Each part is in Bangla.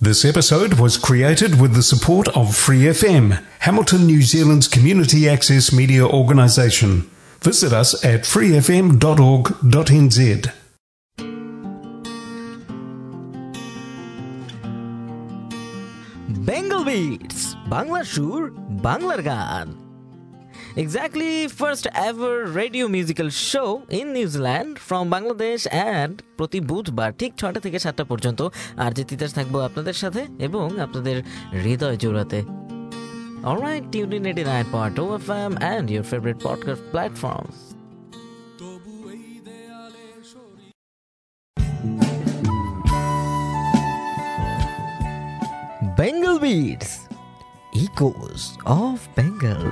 This episode was created with the support of Free FM, Hamilton, New Zealand's community access media organisation. Visit us at freefm.org.nz. Bengal Beats, Bangla Shur, Banglar Gan. Exactly first ever radio musical show in New Zealand from Bangladesh and প্রতি বুধবার ঠিক 6টা থেকে 7টা পর্যন্ত আরজে তিতাস থাকবো আপনাদের সাথে এবং আপনাদের হৃদয় জোড়াতে। Alright, tune in 89.0 FM and your favorite podcast platforms. Bengal Beats, Echoes of Bengal.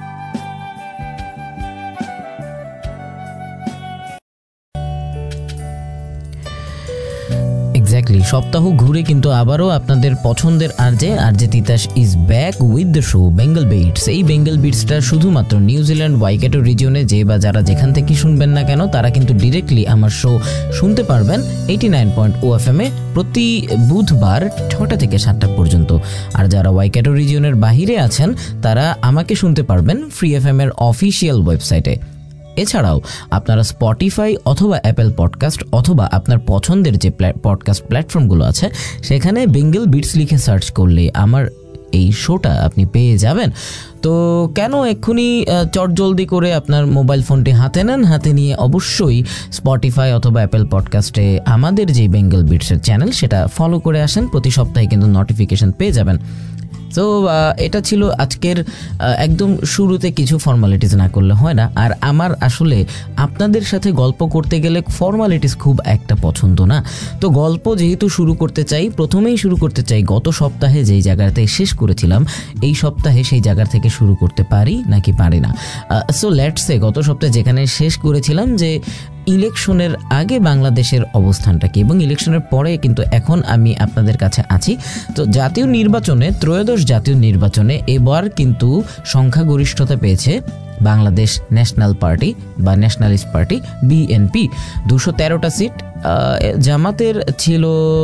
Exactly, সপ্তাহ ঘুরে কিন্তু আবারও আপনাদের পছন্দের RJ Titas is back with the show Bengal Beats. এই বেঙ্গল বিটসটা শুধুমাত্র নিউজিল্যান্ড ওয়াইকাটো রিজিয়নে যে বা যারা যেখান থেকে শুনবেন না কেন তারা কিন্তু ডিরেক্টলি আমার শো শুনতে পারবেন 89.0 FM এ প্রতি বুধবার 6টা থেকে 7টা পর্যন্ত। আর যারা ওয়াইকাটো রিজিয়নের বাহিরে আছেন তারা আমাকে শুনতে পারবেন ফ্রি এফএম এর অফিসিয়াল ওয়েবসাইটে। এছাড়াও আপনারা স্পটিফাই অথবা অ্যাপেল পডকাস্ট অথবা আপনার পছন্দের যে পডকাস্ট প্ল্যাটফর্মগুলো আছে সেখানে বেঙ্গল বিটস লিখে সার্চ করলে আমার এই শোটা আপনি পেয়ে যাবেন। তো কেন এক্ষুনি চটজলদি করে আপনার মোবাইল ফোনটি হাতে নেন, হাতে নিয়ে অবশ্যই স্পটিফাই অথবা অ্যাপেল পডকাস্টে আমাদের যে বেঙ্গল বিটসের চ্যানেল সেটা ফলো করে আসেন, প্রতি সপ্তাহে কিন্তু নোটিফিকেশন পেয়ে যাবেন। তো এটা ছিল আজকের একদম শুরুতে কিছু ফর্মালিটিস না করলে হয় না। আর আমার আসলে আপনাদের সাথে গল্প করতে গেলে ফর্মালিটিস খুব একটা পছন্দ না। তো গল্প যেহেতু শুরু করতে চাই, প্রথমেই শুরু করতে চাই গত সপ্তাহে যেই জায়গাতে শেষ করেছিলাম এই সপ্তাহে সেই জায়গা থেকে শুরু করতে পারি নাকি পারি না। সো লেটস সে গত সপ্তাহে যেখানে শেষ করেছিলাম যে ইলেকশনের আগে বাংলাদেশের অবস্থানটা কি এবং ইলেকশনের পরে কিন্তু এখন আমি আপনাদের কাছে আছি। তো জাতীয় নির্বাচনে, ত্রয়োদশ জাতীয় নির্বাচনে এবার কিন্তু সংখ্যাগরিষ্ঠতা পেয়েছে বাংলাদেশ ন্যাশনাল পার্টি বা ন্যাশনালিস্ট পার্টি বিএনপি, 213টা সিট। জামাতের ছিল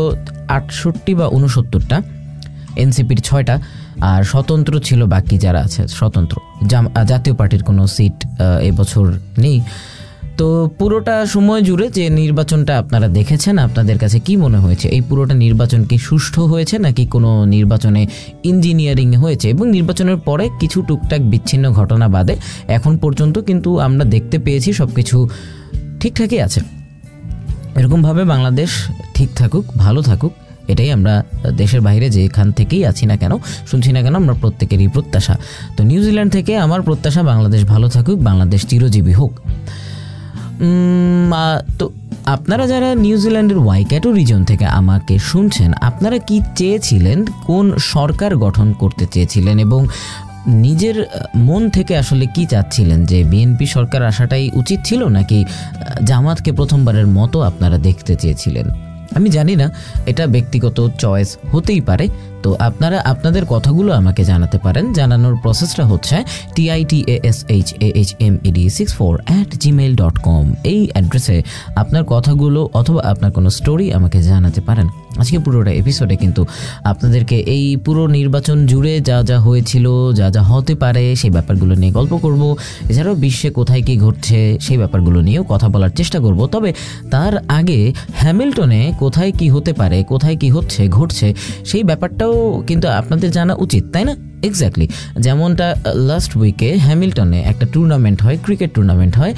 68 বা 69টা, এনসিপির 6টা, আর স্বতন্ত্র ছিল বাকি যারা আছে স্বতন্ত্র। জাতীয় পার্টির কোনো সিট এবছর নেই। তো পুরোটা সময় জুড়ে যে নির্বাচনটা আপনারা দেখেছেন, আপনাদের কাছে কি মনে হয়েছে? এই পুরোটা নির্বাচন কি সুষ্ঠু হয়েছে নাকি কোনো নির্বাচনে ইঞ্জিনিয়ারিং হয়েছে? এবং নির্বাচনের পরে কিছু টুকটাক বিচ্ছিন্ন ঘটনা বাদে এখন পর্যন্ত কিন্তু আমরা দেখতে পেয়েছি সব কিছু ঠিকঠাকই আছে। এরকমভাবে বাংলাদেশ ঠিক থাকুক, ভালো থাকুক, এটাই আমরা দেশের বাইরে যেখান থেকেই আছি না কেন, শুনছি না কেন, আমরা প্রত্যেকেরই প্রত্যাশা। তো নিউজিল্যান্ড থেকে আমার প্রত্যাশা বাংলাদেশ ভালো থাকুক, বাংলাদেশ চিরজীবী হোক। তো আপনারা যারা নিউজিল্যান্ডের ওয়াইকাটো রিজন থেকে আমাকে শুনছেন, আপনারা কি চেয়েছিলেন, কোন সরকার গঠন করতে চেয়েছিলেন এবং নিজের মন থেকে আসলে কি চাচ্ছিলেন? যে বিএনপি সরকার আসাটাই উচিত ছিল নাকি জামাতকে প্রথমবারের মতো আপনারা দেখতে চেয়েছিলেন? আমি জানি না, এটা ব্যক্তিগত চয়েস হতেই পারে। তো আপনারা আপনাদের কথাগুলো আমাকে জানাতে পারেন। জানানোর প্রসেসটা হচ্ছে TITASHAHMED64@gmail.com। এই অ্যাড্রেসে আপনার কথাগুলো অথবা আপনার কোনো স্টোরি আমাকে জানাতে পারেন। আজকে পুরোটা এপিসোডে কিন্তু আপনাদেরকে এই পুরো নির্বাচন জুড়ে যা যা হয়েছিল, যা যা হতে পারে সেই ব্যাপারগুলো নিয়ে গল্প করব। এছাড়াও বিশ্বে কোথায় কী ঘটছে সেই ব্যাপারগুলো নিয়েও কথা বলার চেষ্টা করব। তবে তার আগে হ্যামিল্টনে কোথায় কি হতে পারে, কোথায় কি ঘটছে সেই ব্যাপারটাও কিন্তু আপনাদের জানা উচিত, তাই না? এক্স্যাক্টলি, যেমনটা লাস্ট উইকে হ্যামিল্টনে একটা টুর্নামেন্ট হয়, ক্রিকেট টুর্নামেন্ট হয়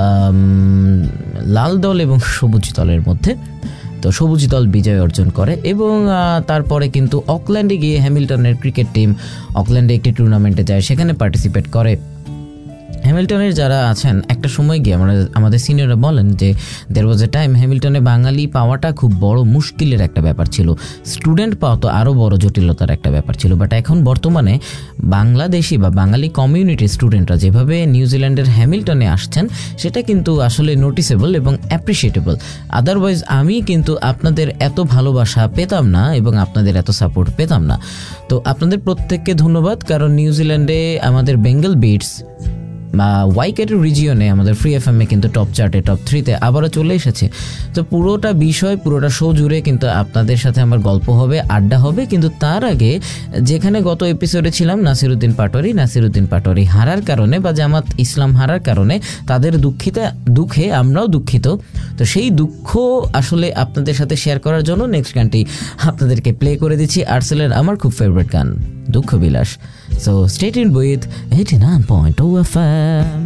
লাল দল এবং সবুজ দলের মধ্যে। তো সবুজ দল বিজয় অর্জন করে এবং তারপরে কিন্তু অকল্যান্ডে গিয়ে হ্যামিল্টনের ক্রিকেট টিম অকল্যান্ডে একটি টুর্নামেন্টে যায়, সেখানে পার্টিসিপেট করে। হ্যামিল্টনের যারা আছেন একটা সময় গিয়ে আমাদের সিনিয়ররা বলেন যে দের ওয়াজ এ টাইম হ্যামিল্টনে বাঙালি পাওয়াটা খুব বড় মুশকিলের একটা ব্যাপার ছিল, স্টুডেন্ট পাওয়া তো আরও বড় জটিলতার একটা ব্যাপার ছিল। বাট এখন বর্তমানে বাংলাদেশি বা বাঙালি কমিউনিটির স্টুডেন্টরা যেভাবে নিউজিল্যান্ডের হ্যামিল্টনে আসছেন সেটা কিন্তু আসলে নোটিসেবল এবং অ্যাপ্রিসিয়েটেবল। আদারওয়াইজ আমি কিন্তু আপনাদের এত ভালোবাসা পেতাম না এবং আপনাদের এত সাপোর্ট পেতাম না। তো আপনাদের প্রত্যেককে ধন্যবাদ, কারণ নিউজিল্যান্ডে আমাদের বেঙ্গল বিটস ওয়াইকেট রিজিয়নে আমাদের ফ্রি এফএমে কিন্তু টপ চার্টে টপ 3-তে আবারও চলে এসেছে। তো পুরোটা বিষয় পুরোটা শো জুড়ে কিন্তু আপনাদের সাথে আমার গল্প হবে, আড্ডা হবে। কিন্তু তার আগে যেখানে গত এপিসোডে ছিলাম নাসিরুদ্দিন পাটোয়ারি হারার কারণে বা জামাত ইসলাম হারার কারণে তাদের দুঃখে আমরাও দুঃখিত। তো সেই দুঃখ আসলে আপনাদের সাথে শেয়ার করার জন্য নেক্সট গানটি আপনাদেরকে প্লে করে দিচ্ছি আর্সেলের আমার খুব ফেভারিট গান দুঃখ বিলাস। So stay tuned with 89.2 FM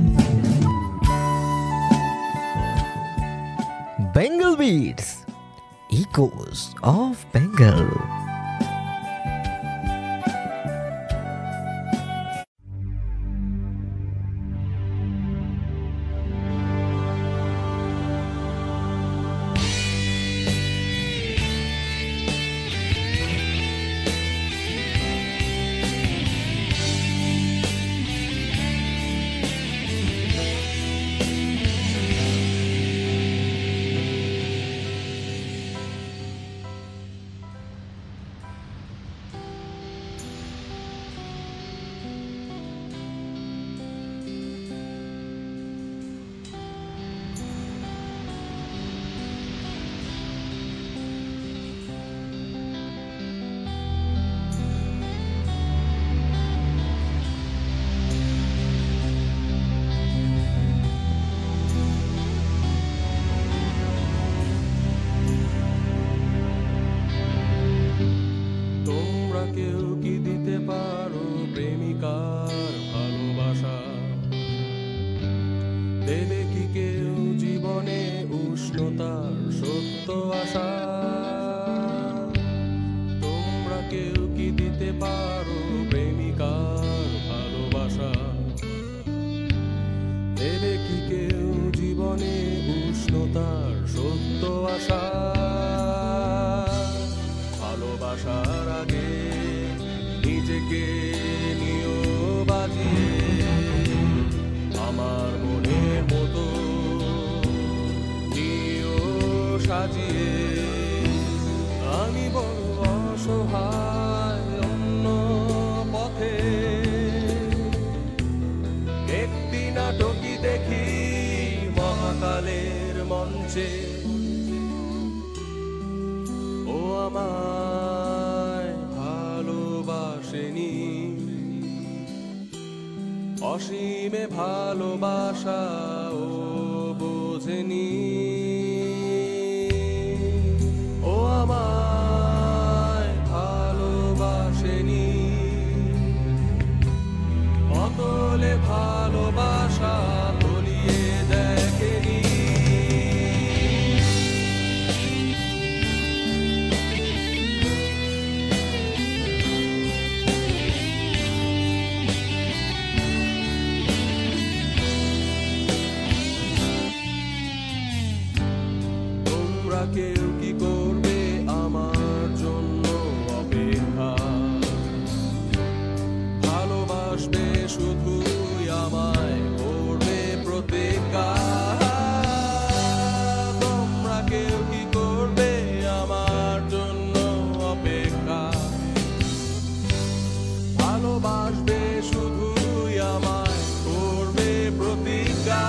Bengal Beats, Echoes of Bengal. অসীমে ভালোবাসা ও বোঝেনি, ও আমায় ভালোবাসেনি, অতলে ভালোবাসা তলিয়ে দেখেনি। কেউ কি করবে আমার জন্য অপেক্ষা, ভালোবাসবে শুধুই আমায় করবে প্রতিজ্ঞা। তোমরা কেউ কি করবে আমার জন্য অপেক্ষা, ভালোবাসবে শুধুই আমায় করবে প্রতিজ্ঞা।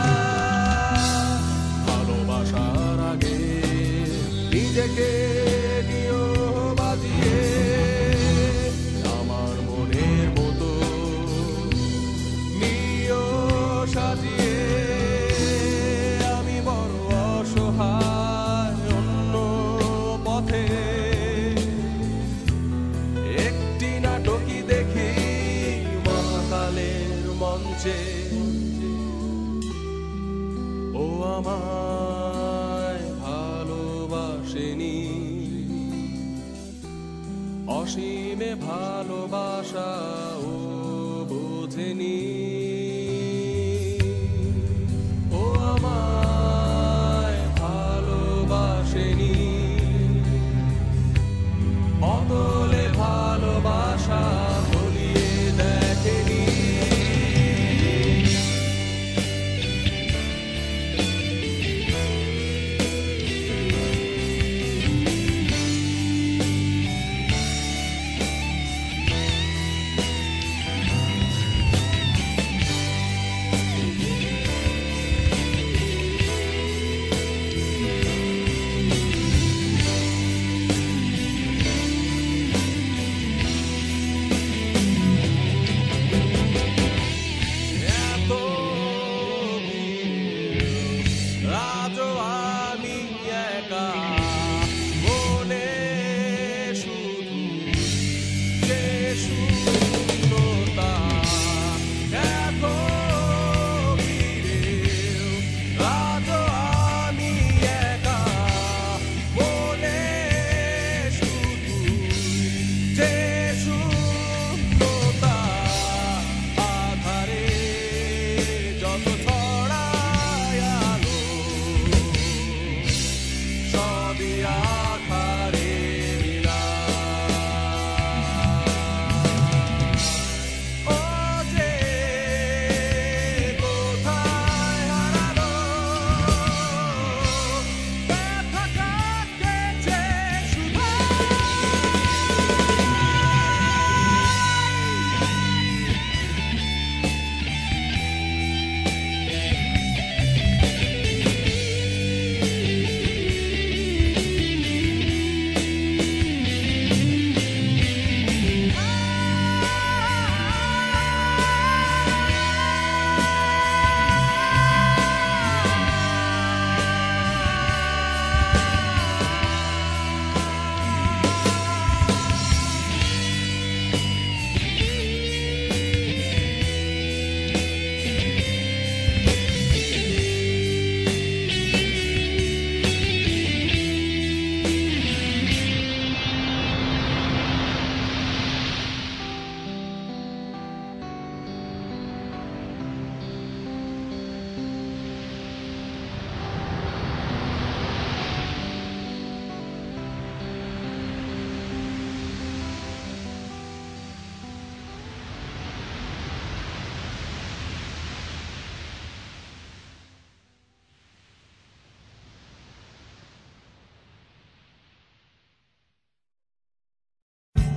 ভালোবাসার আগে নিজেকে নিও বাজিয়ে, আমার মনের মতো নিও সাজিয়ে। আমি বড় অসহায় অন্য পথে, একটি নাটকই দেখি মহাকালের মঞ্চে। ও আমায় ভালোবাসেনি, অসীমে ভালোবাসা ও বোঝেনি, ও আমায় ভালোবাসেনি, অতলে ভালোবাসা তলিয়ে দেখেনি।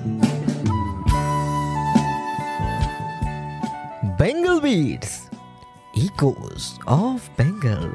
Bengal Beats, Echoes of Bengal.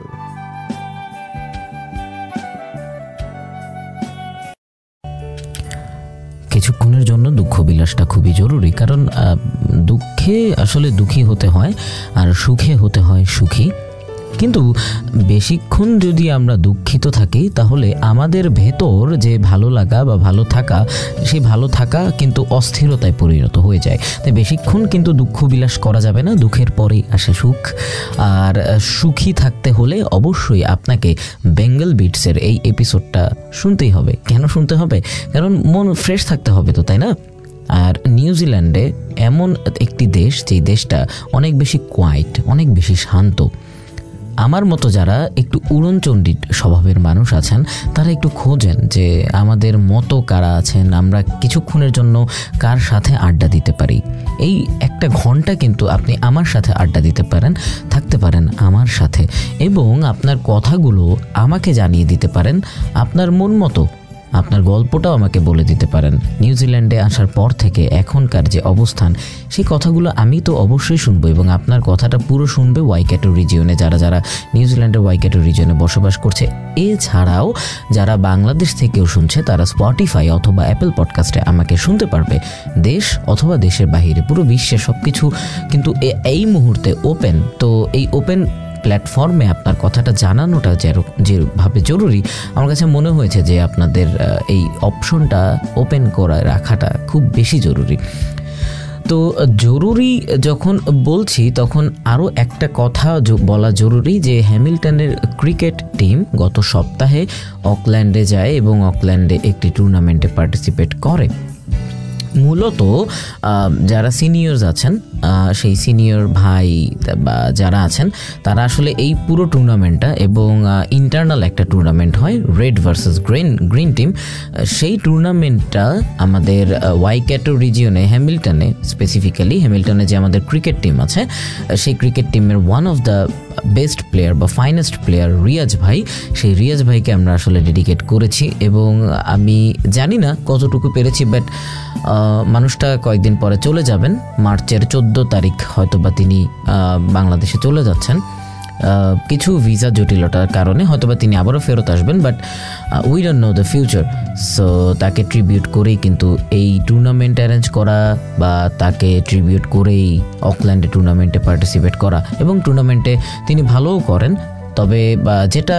কিছুক্ষণের জন্য দুঃখ বিলাসটা খুবই জরুরি, কারণ দুঃখে আসলে দুঃখী হতে হয় আর সুখে হতে হয় সুখী। কিন্তু বেশিক্ষণ যদি আমরা দুঃখিত থাকি তাহলে আমাদের ভেতর যে ভালো লাগা বা ভালো থাকা, সেই ভালো থাকা কিন্তু অস্থিরতায় পরিণত হয়ে যায়। তাই বেশিক্ষণ কিন্তু দুঃখ বিলাস করা যাবে না, দুঃখের পরেই আসে সুখ। আর সুখী থাকতে হলে অবশ্যই আপনাকে বেঙ্গল বিটসের এই এপিসোডটা শুনতেই হবে। কেন শুনতে হবে? কারণ মন ফ্রেশ থাকতে হবে তো, তাই না? আর নিউজিল্যান্ডে এমন একটি দেশ, যেই দেশটা অনেক বেশি কোয়াইট, অনেক বেশি শান্ত। আমার মতো যারা একটু উড়নচণ্ডী স্বভাবের মানুষ আছেন, তারা একটু খোঁজেন যে আমাদের মতো কারা আছেন, আমরা কিছুক্ষণের জন্য কার সাথে আড্ডা দিতে পারি। এই একটা ঘন্টা কিন্তু আপনি আমার সাথে আড্ডা দিতে পারেন, থাকতে পারেন আমার সাথে, এবং আপনার কথাগুলো আমাকে জানিয়ে দিতে পারেন আপনার মন মতো। আপনার গল্পটাও আমাকে বলে দিতে পারেন। নিউজিল্যান্ডে আসার পর থেকে এখনকার যে অবস্থান, সেই কথাগুলো আমি তো অবশ্যই শুনবো, এবং আপনার কথাটা পুরো শুনবে ওয়াইকাটো রিজিয়নে যারা যারা নিউজিল্যান্ডের ওয়াইকাটো রিজিয়নে বসবাস করছে। এছাড়াও যারা বাংলাদেশ থেকেও শুনছে, তারা স্পটিফাই অথবা অ্যাপেল পডকাস্টে আমাকে শুনতে পারবে। দেশ অথবা দেশের বাহিরে, পুরো বিশ্বে সব কিছু কিন্তু এই মুহূর্তে ওপেন। তো এই ওপেন প্ল্যাটফর্মে আপনার কথাটা জানানোটা যেভাবে জরুরি, আমার কাছে মনে হয়েছে যে আপনাদের এই অপশনটা ওপেন করে রাখাটা খুব বেশি জরুরি। তো জরুরি যখন বলছি, তখন আরও একটা কথা বলা জরুরি যে হ্যামিল্টনের ক্রিকেট টিম গত সপ্তাহে অকল্যান্ডে যায় এবং অকল্যান্ডে একটি টুর্নামেন্টে পার্টিসিপেট করে। মূলত যারা সিনিয়র্স আছেন, সেই সিনিয়র ভাই বা যারা আছেন, তারা আসলে এই পুরো টুর্নামেন্টটা, এবং ইন্টারনাল একটা টুর্নামেন্ট হয় রেড ভার্সেস গ্রিন টিম, সেই টুর্নামেন্টটা আমাদের ওয়াইকাটো রিজিয়নে, হ্যামিল্টনে স্পেসিফিক্যালি, হ্যামিল্টনে যে আমাদের ক্রিকেট টিম আছে, সেই ক্রিকেট টিমের one of the best player বা ফাইনেস্ট প্লেয়ার রিয়াজ ভাই, সেই রিয়াজ ভাইকে আমরা আসলে ডেডিকেট করেছি। এবং আমি জানি না কতটুকু পেরেছি, বাট মানুষটা কয়েকদিন পরে চলে যাবেন। মার্চের 14 তারিখ হয়তো বা তিনি বাংলাদেশে চলে যাচ্ছেন। কিছু ভিসা জটিলতার কারণে হয়তোবা তিনি আবারও ফেরত আসবেন, but we don't know the future. So তাকে ট্রিবিউট করেই কিন্তু এই টুর্নামেন্ট অ্যারেঞ্জ করা, বা তাকে ট্রিবিউট করেই অকল্যান্ডে টুর্নামেন্টে পার্টিসিপেট করা, এবং টুর্নামেন্টে তিনি ভালোও করেন। তবে যেটা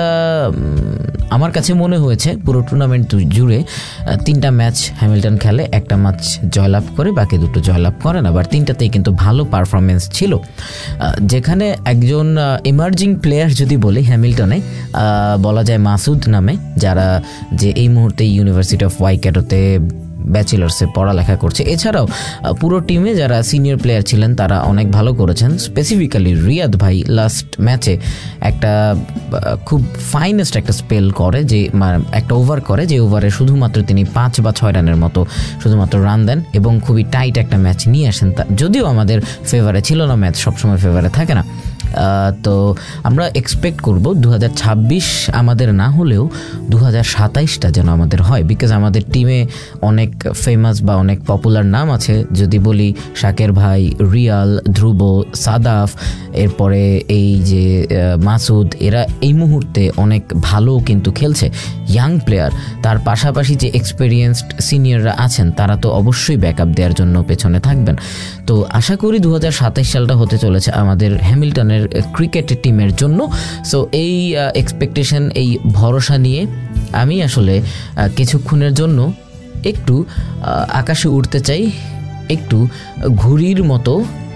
আমার কাছে মনে হয়েছে, পুরো টুর্নামেন্ট জুড়ে 3টা ম্যাচ হ্যামিল্টন খেলে, একটা ম্যাচ জয়লাভ করে, বাকি 2টো জয়লাভ করে না। আবার 3টাতেই কিন্তু ভালো পারফরমেন্স ছিল। যেখানে একজন এমার্জিং প্লেয়ার যদি বলি হ্যামিল্টনে, বলা যায় মাসুদ নামে, যে এই মুহূর্তে ইউনিভার্সিটি অফ ওয়াইকাটোতে ব্যাচেলার্সে পড়ালেখা করছে। এছাড়াও পুরো টিমে যারা সিনিয়র প্লেয়ার ছিলেন তারা অনেক ভালো করেছেন। স্পেসিফিক্যালি রিয়াদ ভাই লাস্ট ম্যাচে একটা খুব ফাইনেস্ট একটা স্পেল করে, যে একটা ওভার করে, যে ওভারে শুধুমাত্র তিনি 5 বা 6 রানের মতো শুধুমাত্র রান দেন, এবং খুবই টাইট একটা ম্যাচ নিয়ে আসেন। যদিও আমাদের ফেভারে ছিল না, ম্যাচ সবসময় ফেভারে থাকে না। তো আমরা এক্সপেক্ট করব 2026 আমাদের না হলেও 2027টা যেন আমাদের হয়, বিকজ আমাদের টিমে অনেক ফেমাস বা অনেক পপুলার নাম আছে। যদি বলি শাকের ভাই, রিয়াল, ধ্রুব, সাদাফ, এরপরে এই যে মাসুদ, এরা এই মুহূর্তে অনেক ভালো কিন্তু খেলছে, ইয়াং প্লেয়ার। তার পাশাপাশি যে এক্সপেরিয়েন্সড সিনিয়ররা আছেন, তারা তো অবশ্যই ব্যাকআপ দেওয়ার জন্য পেছনে থাকবেন। তো আশা করি 2027 সালটা হতে চলেছে আমাদের হ্যামিল্টনের ক্রিকেট টিমের জন্য। সো এই এক্সপেকটেশন, এই ভরসা নিয়ে আমি আসলে কিছুক্ষণের জন্য একটু আকাশে উঠতে চাই, একটু ঘুড়ির মতো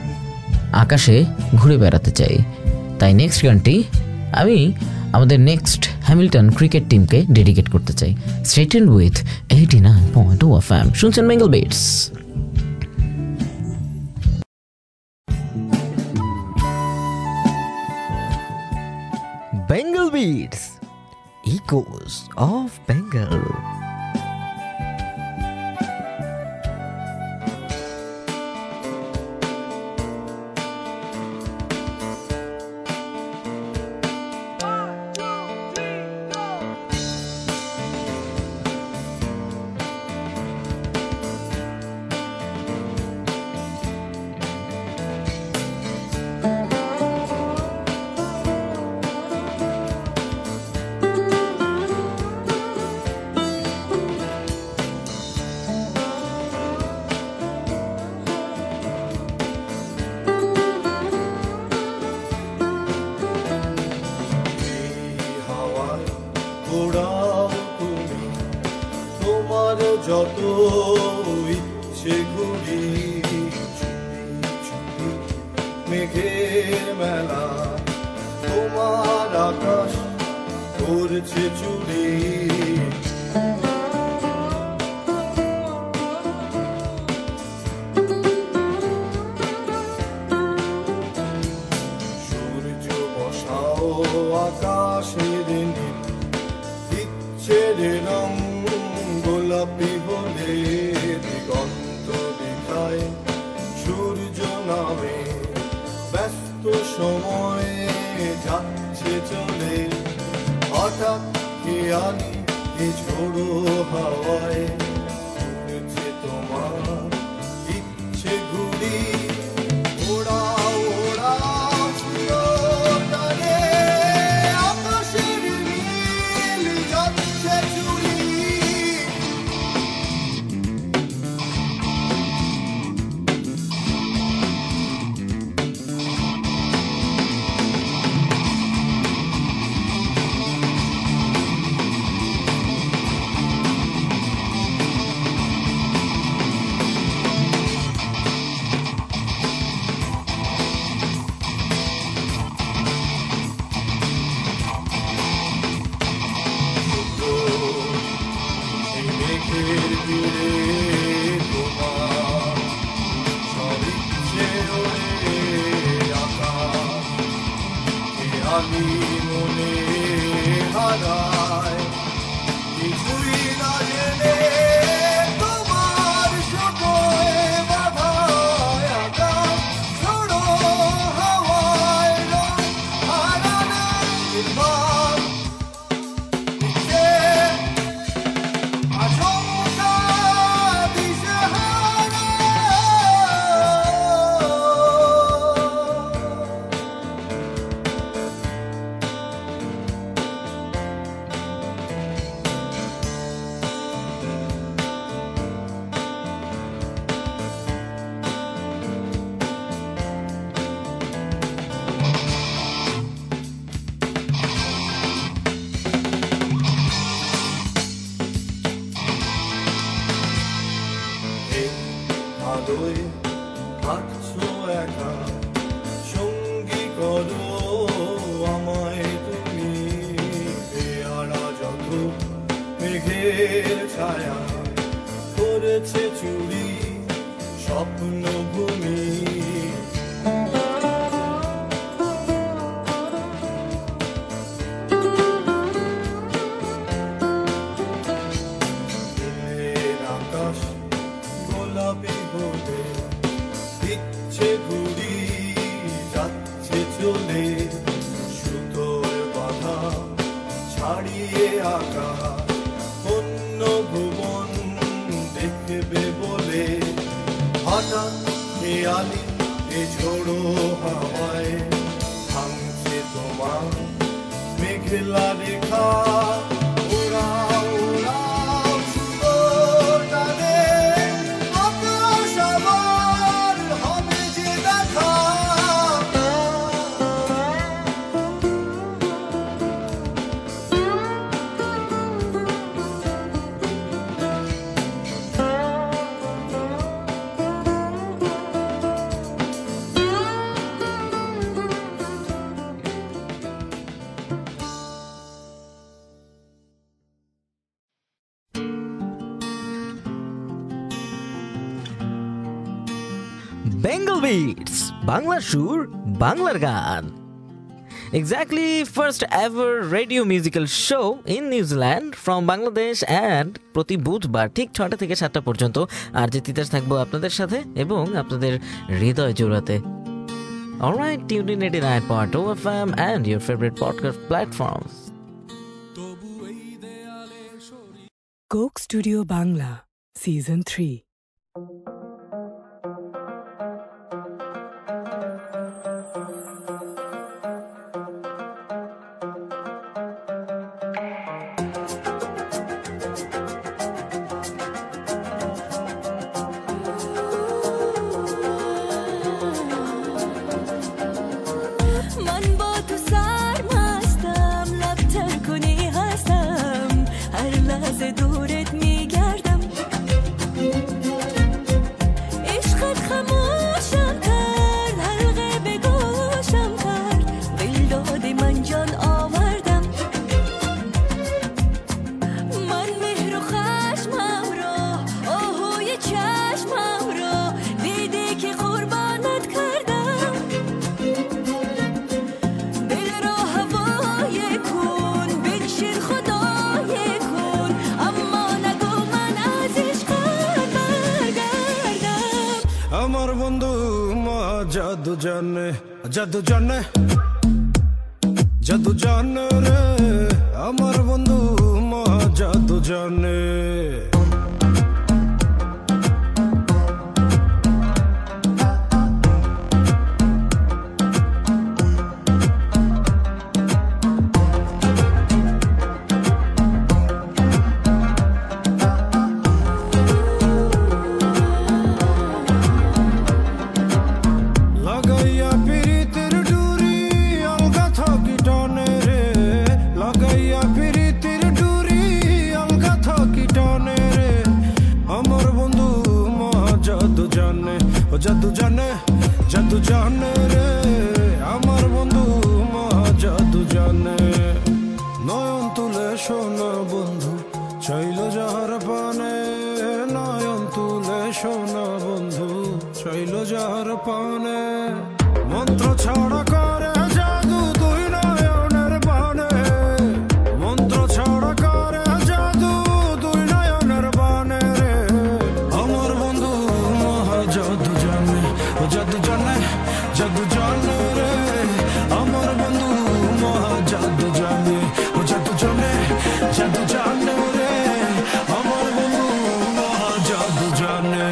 আকাশে ঘুরে বেড়াতে চাই। তাই নেক্সট গানটি আমি আমাদের নেক্সট হ্যামিল্টন ক্রিকেট টিমকে ডেডিকেট করতে চাই। স্ট্রেটেন উইথ 89.2 FM, শুনছেন Bengal Beats. Bengal Beats, Echoes of Bengal. ইচ্ছে ঘুরি মেঘের মেলা তোমার আকাশ করছে চুরি সূর্য বসাও আকাশের দিচ্ছে রং গোলাপি বলে দিগন্ত দেখায় সূর্য নামে ব্যস্ত সময়ে যাচ্ছে চলে হঠাৎ খেয়ালি এ ঝোড়ো হাওয়ায় উড়ছে তোমার ইচ্ছে ঘুরি ওড়াও ওড়াও চিরতরে আকাশের নীল যাচ্ছে চুরি আমি মনে হারায় কিছুই না জেনে তোমার সকলে বাধায় আকাশ ছোড়ো হাওয়ায় রং হারানোর ভাব নিচে আশঙ্কা দিশেহারা আলোয় থাকছো একা সঙ্গী করো আমায় তুমি পেয়ারা যত মেঘের ছায়া করেছে চুরি স্বপ্ন ভূমি আকাশ গোলাপি বলে দিচ্ছে ঘুরি যাচ্ছে চলে সুতোর বাধা ছাড়িয়ে আকাশ অন্য ভুবন দেখবে বলে হঠাৎ খেয়ালি এ ঝোড়ো হাওয়ায় ভাঙছে তোমার মেঘলা রেখা ওড়াও ওড়াও সুন্দরটারে আকাশ আবার হবে যে দেখা Bengal Beats, Bangla Shur, Banglar Gan. Exactly first ever radio musical show in New Zealand from Bangladesh and প্রতি বুধবার ঠিক 6টা থেকে 7টা পর্যন্ত আরজে তিতাস থাকবো আপনাদের সাথে এবং আপনাদের হৃদয় জোড়াতে। Alright, tune in 89.2 FM and your favorite podcast platforms. Coke Studio Bangla, Season 3. از دورت میگردم আমার বন্ধু মহা জাদু জানে, জাদু জানে, জাদু জানে রে, আমার বন্ধু মহা জাদু জানে। জাদু জানে, জাদু জানে রে, আমার বন্ধু মহা জাদু জানে। নয়ন তুলে সোনা বন্ধু চাইল যাহার পানে, নয়ন তুলে সোনা বন্ধু চাইল যাহার পানে। মন্ত্র ছাড়া করে জাদু দুই নয়নের বানে, মন্ত্র ছাড়া করে জাদু দুই নয়নের বানে রে, আমার বন্ধু মহা জাদু জানে, জাদু জানে, জাদু জানে রে, আমার বন্ধু মহা জাদু জানে, জাদু জানে, জাদু জানে রে, আমার বন্ধু মহা জাদু জানে।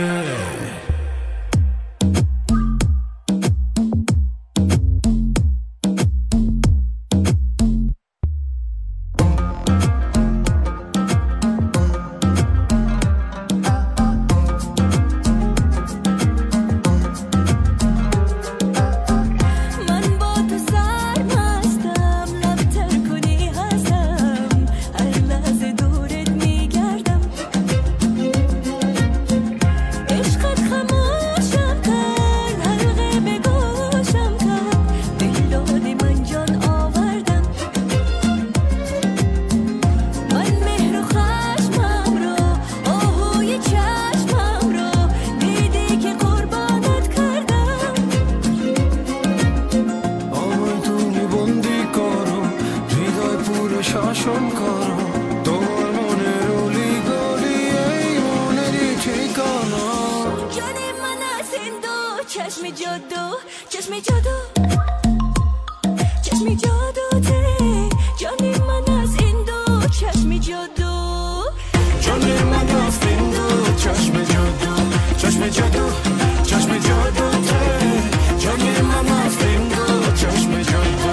শাসন করো তোমার মনের অলি গলি, এই মনেরই ঠিকানা। জানে মানা সিন্ধু চশমে জাদু, চশমে জাদু, চশমে জাদু তে জানে মানা সিন্ধু চশমে জাদু, জানে মানা সিন্ধু চশমে জাদু, চশমে জাদু, চশমে জাদু তে জানে মানা সিন্ধু চশমে জাদু।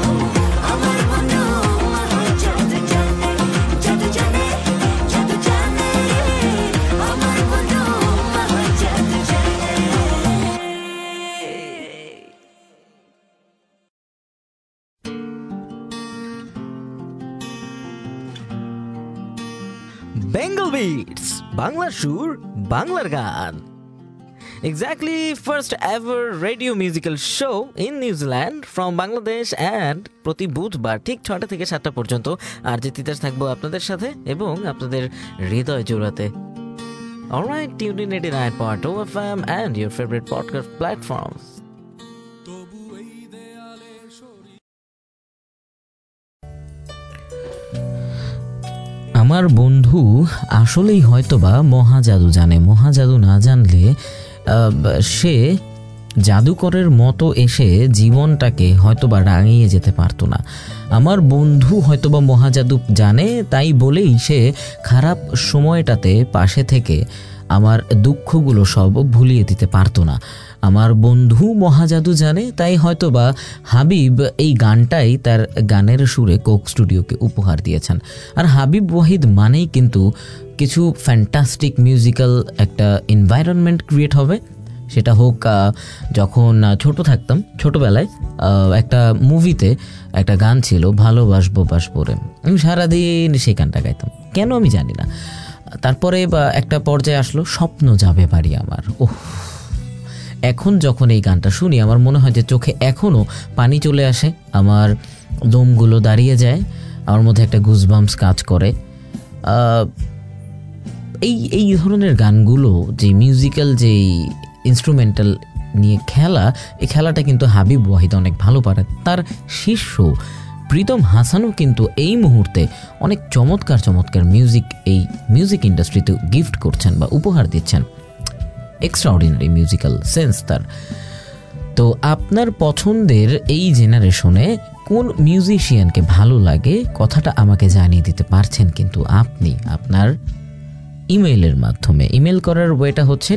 বেঙ্গল বিটস, বাংলার সুর, বাংলার গান। Exactly first ever radio musical show in New Zealand from Bangladesh, and প্রতি বুধবার ঠিক 6টা থেকে 7টা পর্যন্ত আরজে তিতাস থাকবো আপনাদের সাথে এবং আপনাদের হৃদয় জোড়াতে। Alright, tuned in 89.2 FM and your favorite podcast platforms. আমার বন্ধু আসলেই হয়তোবা মহাজাদু জানে। মহাজাদু না জানলে সে জাদুকরের মতো এসে জীবনটাকে হয়তোবা রাঙিয়ে যেতে পারতো না। আমার বন্ধু হয়তোবা মহাজাদু জানে, তাই বলেই সে খারাপ সময়টাতে পাশে থেকে আমার দুঃখগুলো সব ভুলিয়ে দিতে পারতো না। আমার বন্ধু মহাজাদু জানে, তাই হয়তোবা হাবিব এই গানটাই তার গানের সুরে কোক স্টুডিওকে উপহার দিয়েছেন। আর হাবিব ওয়াহিদ মানেই কিন্তু কিছু ফ্যান্টাস্টিক মিউজিক্যাল একটা এনভায়রনমেন্ট ক্রিয়েট হবে। সেটা হোক যখন ছোট থাকতাম, ছোটোবেলায় একটা মুভিতে একটা গান ছিল ভালোবাসবো বাসবরে, আমি সারাদিন সেই গানটা গাইতাম, কেন আমি জানি না। তারপরে একটা পর্যায়ে আসলো স্বপ্ন যাবে বাড়ি আমার। ওহ, এখন যখন এই গানটা শুনি আমার মনে হয় যে চোখে এখনও পানি চলে আসে, আমার দমগুলো দাঁড়িয়ে যায়, আমার মধ্যে একটা গুজবাম্পস কাজ করে। এই ধরনের গানগুলো যে মিউজিক্যাল যেই ইনস্ট্রুমেন্টাল নিয়ে খেলা, এই খেলাটা কিন্তু হাবিব ওয়াহিদ অনেক ভালো পারে। তার শিষ্য প্রীতম হাসানও কিন্তু এই মুহূর্তে অনেক চমৎকার চমৎকার মিউজিক এই মিউজিক ইন্ডাস্ট্রিতে গিফট করছেন বা উপহার দিচ্ছেন। এক্সট্রাঅর্ডিনারি মিউজিক্যাল সেন্স তার। তো আপনার পছন্দের এই জেনারেশনে কোন মিউজিশিয়ানকে ভালো লাগে কথাটা আমাকে জানিয়ে দিতে পারছেন কিন্তু আপনি আপনার ইমেইলের মাধ্যমে। ইমেল করার ওয়েটা হচ্ছে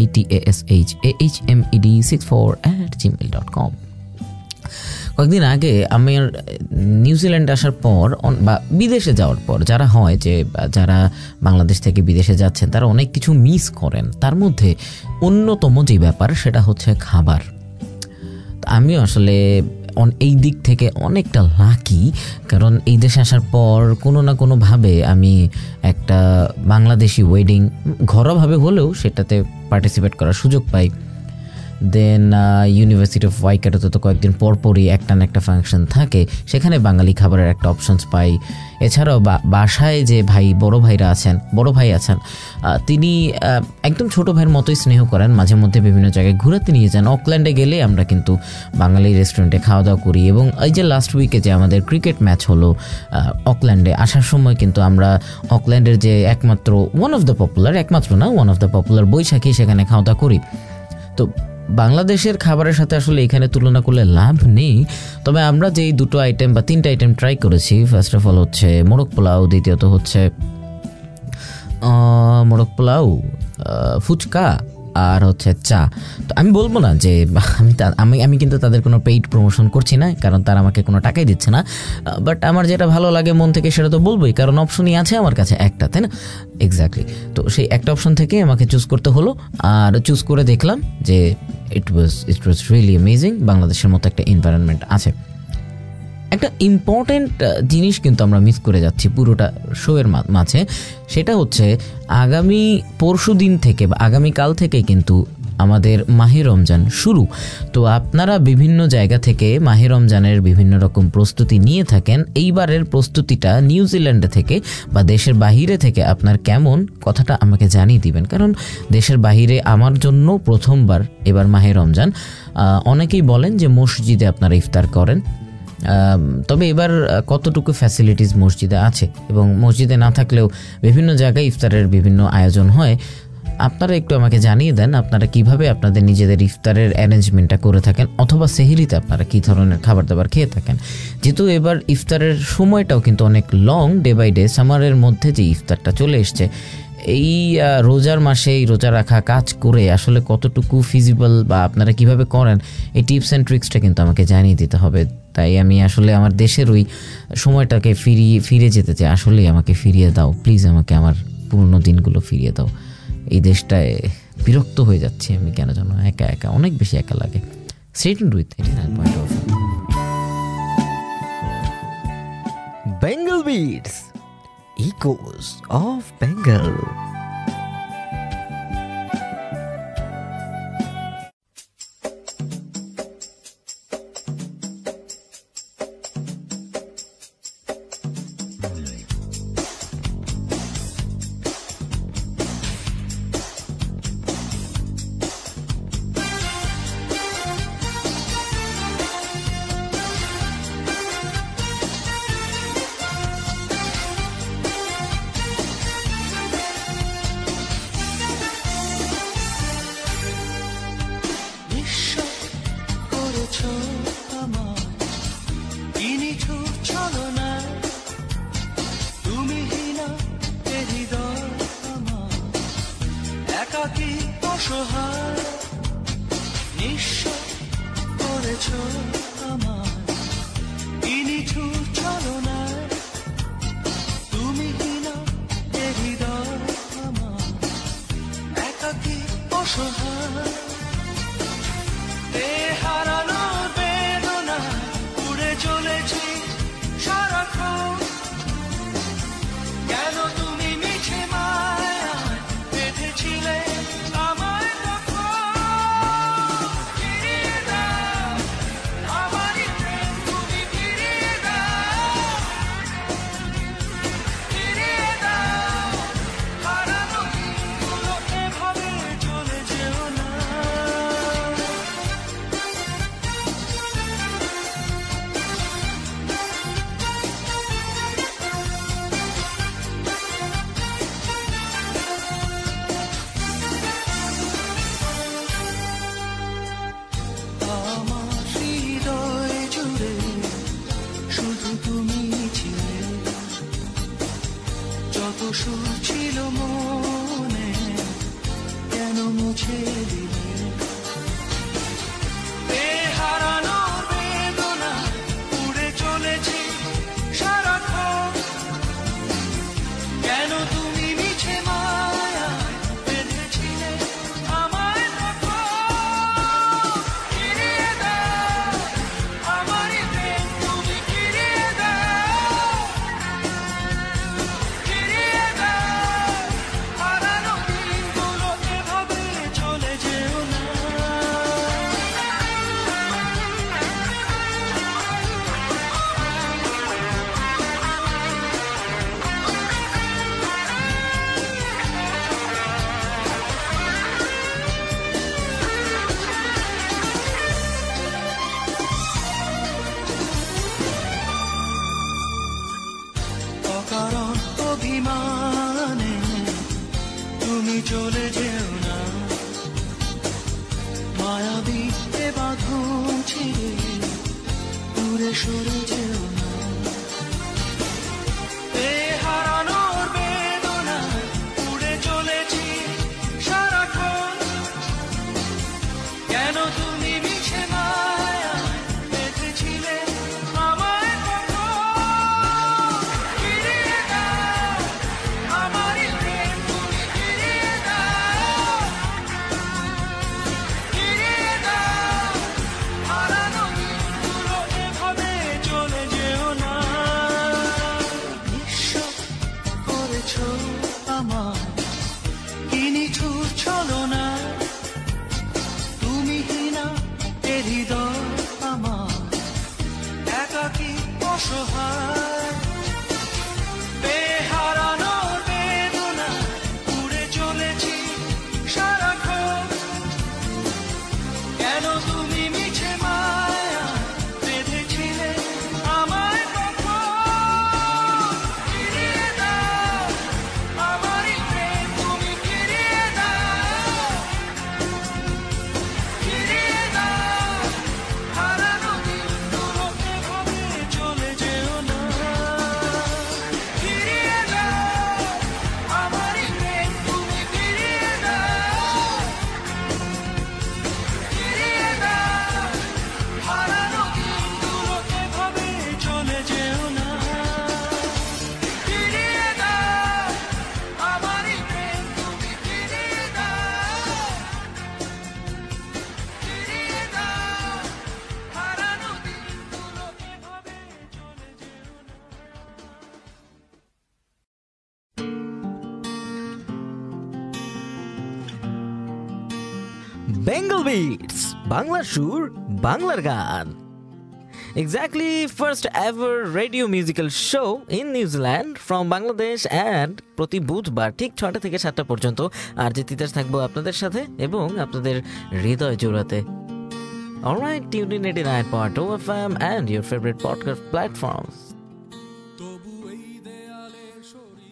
TITASHAHMED64@gmail.com। কয়েকদিন আগে আমি নিউজিল্যান্ড আসার পর বা বিদেশে যাওয়ার পর যারা হয় যে যারা বাংলাদেশ থেকে বিদেশে যাচ্ছেন তারা অনেক কিছু মিস করেন, তার মধ্যে অন্যতম যে ব্যাপার সেটা হচ্ছে খাবার। আমিও আসলে এই দিক থেকে অনেকটা লাকি, কারণ এই দেশে আসার পর কোনো না কোনোভাবে আমি একটা বাংলাদেশি ওয়েডিং ঘরোয়াভাবে হলেও সেটাতে পার্টিসিপেট করার সুযোগ পাই। দেন ইউনিভার্সিটি অফ ওয়াইকাটোতে তো কয়েকদিন পরপরই একটা না একটা ফাংশন থাকে, সেখানে বাঙালি খাবারের একটা অপশনস পাই। এছাড়াও বাসায় যে বড় ভাই আছেন তিনি একদম ছোটো ভাইয়ের মতোই স্নেহ করেন, মাঝে মধ্যে বিভিন্ন জায়গায় ঘুরাতে নিয়ে যান। অকল্যান্ডে গেলে আমরা কিন্তু বাঙালি রেস্টুরেন্টে খাওয়া দাওয়া করি, এবং এই যে লাস্ট উইকে যে আমাদের ক্রিকেট ম্যাচ হলো অকল্যান্ডে, আসার সময় কিন্তু আমরা অকল্যান্ডের যে one of the popular Baishakhi সেখানে খাওয়া দাওয়া করি। তো বাংলাদেশের খাবারের সাথে আসলে এখানে তুলনা করলে লাভ নেই। তবে আমরা যেই দুটো আইটেম বা তিনটা আইটেম ট্রাই করেছি, ফার্স্ট অফ অল হচ্ছে মোরগ পোলাও, দ্বিতীয়ত হচ্ছে ফুচকা, আর হচ্ছে চা। তো আমি বলবো না যে আমি কিন্তু তাদের কোনো পেইড প্রমোশন করছি না, কারণ তারা আমাকে কোনো টাকাই দিচ্ছে না। বাট আমার যেটা ভালো লাগে মন থেকে সেটা তো বলবোই, কারণ অপশনই আছে আমার কাছে একটা, তাই না? এক্স্যাক্টলি। তো সেই একটা অপশন থেকে আমাকে চুজ করতে হলো, আর চুজ করে দেখলাম যে ইট ওয়াজ রিয়েলি অ্যামেজিং। বাংলাদেশের মতো একটা এনভায়রনমেন্ট আছে। একটা ইম্পর্টেন্ট জিনিস কিন্তু আমরা মিস করে যাচ্ছি পুরোটা শোয়ের মাঝে, সেটা হচ্ছে আগামী পরশু দিন থেকে বা আগামীকাল থেকে কিন্তু আমাদের মাহে রমজান শুরু। তো আপনারা বিভিন্ন জায়গা থেকে মাহে রমজানের বিভিন্ন রকম প্রস্তুতি নিয়ে থাকেন। এইবারের প্রস্তুতিটা নিউজিল্যান্ডে থেকে বা দেশের বাহিরে থেকে আপনার কেমন, কথাটা আমাকে জানিয়ে দিবেন, কারণ দেশের বাহিরে আমার জন্য প্রথমবার এবার মাহে রমজান। অনেকেই বলেন যে মসজিদে আপনারা ইফতার করেন, তবে এবার কতটুকু ফ্যাসিলিটিস মসজিদে আছে, এবং মসজিদে না থাকলেও বিভিন্ন জায়গায় ইফতারের বিভিন্ন আয়োজন হয়। আপনারা একটু আমাকে জানিয়ে দেন আপনারা কিভাবে আপনাদের নিজেদের ইফতারের অ্যারেঞ্জমেন্টটা করে থাকেন, অথবা সেহরিতে আপনারা কী ধরনের খাবার দাবার খেয়ে থাকেন। যেহেতু এবার ইফতারের সময়টাও কিন্তু অনেক লং, ডে বাই ডে সামারের মধ্যে যে ইফতারটা চলে এসছে, এই রোজার মাসে এই রোজা রাখা কাজ করে আসলে কতটুকু ফিজিবল বা আপনারা কিভাবে করেন, এই টিপস অ্যান্ড ট্রিক্সটা কিন্তু আমাকে জানিয়ে দিতে হবে। তাই আমি আসলে আমার দেশের ওই সময়টাকে ফিরে যেতে চাই। আসলে আমাকে ফিরিয়ে দাও প্লিজ, আমাকে আমার পুরনো দিনগুলো ফিরিয়ে দাও। এই দেশটায় বিরক্ত হয়ে যাচ্ছি আমি, কেন যেন একা অনেক বেশি একা লাগে। Stay with 89.0 Bengal Beats, Echoes of Bengal. মুছে দিলে হারানোর বেদনা উড়ে চলেছে সারাক্ষণ কেন তুমি মিছে মায়া বেঁধেছিলে আমায় ফিরিয়ে দাও আমারই প্রেম তুমি ফিরিয়ে দাও হারানো দিনগুলো এভাবে চলে যেও না অকারণ অভিমানে তুমি চলে যেও না মায়াবী এ বাঁধন ছিঁড়ে দূরে সরে যেও না হারানোর বেদনা উড়ে চলেছি সারাক্ষণ কেন তুমি মিছে মায়া বেঁধেছিলে আমায় ফিরিয়ে দাও আমারই প্রেম তুমি ফিরিয়ে দাও হারানো দিনগুলো এভাবে চলে যেও না নিঃস্ব করেছো আমার কি নিঠুর ছলনা তুমি হীনা এ হৃদয় আমার একাকী অসহায় হারানোর বেদনা উড়ে চলেছি সারাক্ষণ কেন তুমি মিছে মায়া বেঁধেছিলে আমায় ফিরিয়ে দাও আমারই প্রেম তুমি ফিরিয়ে দাও হারানো দিনগুলো এভাবে চলে যেও না ফিরিয়ে দাও আমারই প্রেম তুমি ফিরিয়ে দাও হারানো দিনগুলো এভাবে চলে যেও না ফিরিয়ে দাও আমারই প্রেম তুমি ফিরিয়ে দাও হারানো দিনগুলো এভাবে চলে যেও না বেঙ্গল বিটস বাংলা সুর বাংলার গান Exactly first ever radio musical show in New Zealand from Bangladesh and প্রতি বুধবার ঠিক 6টা থেকে 7টা পর্যন্ত আর যে তিতাস থাকবো আপনাদের সাথে এবং আপনাদের হৃদয় জোড়াতে Alright, tune in 89.2 FM and your favorite podcast platforms. তবু এই দেয়ালে সরি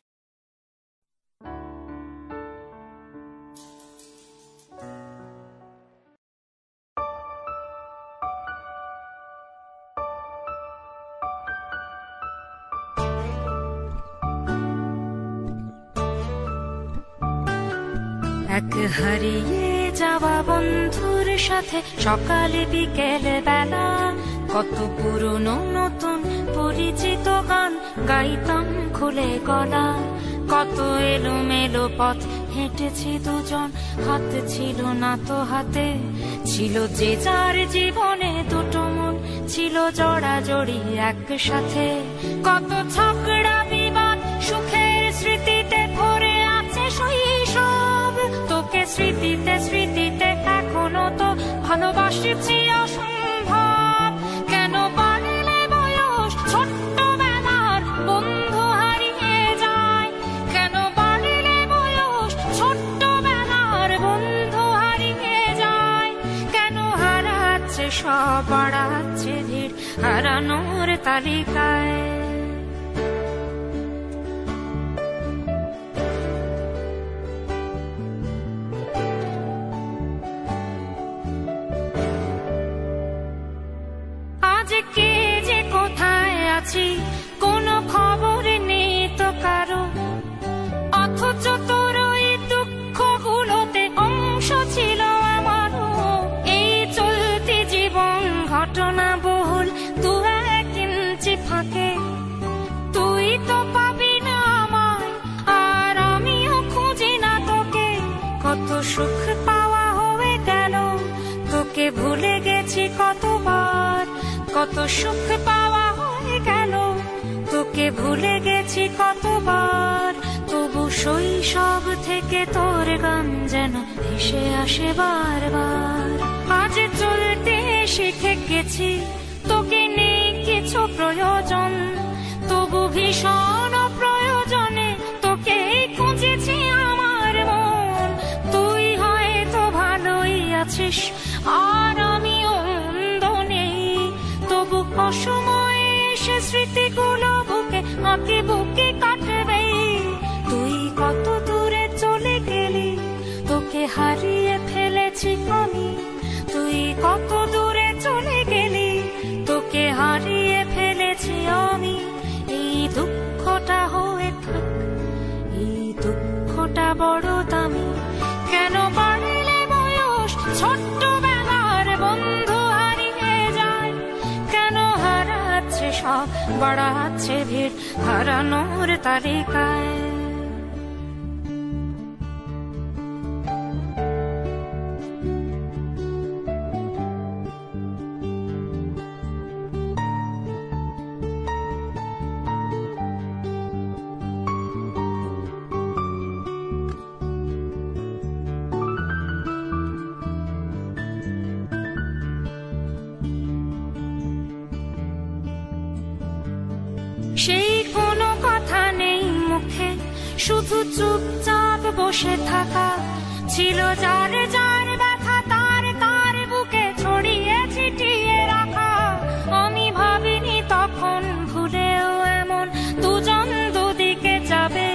এক হারিয়ে যাওয়া বন্ধুর সাথে সকালে বিকেল বেলা কত পুরনো নতুন পরিচিত গান গাইতাম খুলে গলা কত এলোমেলো পথ হেঁটেছি দুজন হাত ছিল না তো হাতে ছিল যে যার জীবনে দুটো মন ছিল জড়াজড়ি একসাথে কত ঝগড়া বিবাদ সুখের স্মৃতিতে ভরে আছে শৈশব তোকে স্মৃতিতে স্মৃতিতে এখনো তো ভালোবাসছি অসম্ভব কেন বাড়লে বয়স ছোট্টবেলার বন্ধু হারিয়ে যায় কেন বাড়লে বয়স ছোট্টবেলার বন্ধু হারিয়ে যায় কেন হারাচ্ছে সব বাড়াচ্ছে ভিড় হারানোর তালিকায় আছি কোনো খবর নেই তো কারো অথচ তোর ওই দুঃখগুলোতে অংশ ছিল তোকে ভুলে গেছি কতবার, কত সুখ পাওয়া হয়ে গেল, তোকে ভুলে গেছি কতবার, তবু শৈশব থেকে তোর গান যেন ভেসে আসে বারবার। আজ চলতে শিখে গেছি, তোকে নেই কিছু প্রয়োজন, তবু ভীষণ প্রয়োজনে তোকে খুঁজেছি আমার মন। তুই হয়তো ভালোই আছিস আর আমি অন্ধ নেই, তবু অসময়ে সে স্মৃতিগুলো বুকে আঁকে বুকে কাটবে। তুই কত দূরে চলে গেলি, তোকে হারিয়ে ফেলেছি আমি, তুই কত দূরে চলে গেলি, তোকে হারিয়ে ফেলেছি আমি। এই দুঃখটা হয়ে থাক, এই দুঃখটা বড় দামি, কেন বাড়লে বয়স ছোট্টবেলার বন্ধু হারিয়ে যায়, কেন হারাচ্ছে সব বাড়াচ্ছে ভিড় হারানোর তালিকায়। সেই কোনো কথা নেই মুখে, শুধু চুপচাপ বসে থাকা, ছিল যার যার ব্যথা তার তার বুকে ছড়িয়ে ছিটিয়ে রাখা। আমি ভাবিনি তখন ভুলেও এমন দুজন দুদিকে যাবে,